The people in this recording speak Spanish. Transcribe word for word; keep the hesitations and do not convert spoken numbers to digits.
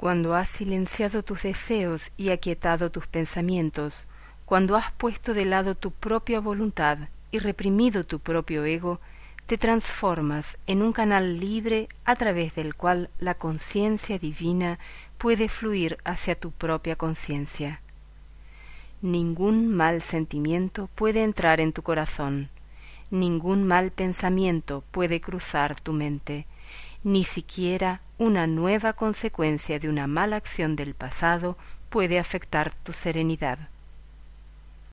Cuando has silenciado tus deseos y aquietado tus pensamientos, cuando has puesto de lado tu propia voluntad y reprimido tu propio ego, te transformas en un canal libre a través del cual la conciencia divina puede fluir hacia tu propia conciencia. Ningún mal sentimiento puede entrar en tu corazón, ningún mal pensamiento puede cruzar tu mente, ni siquiera una nueva consecuencia de una mala acción del pasado puede afectar tu serenidad.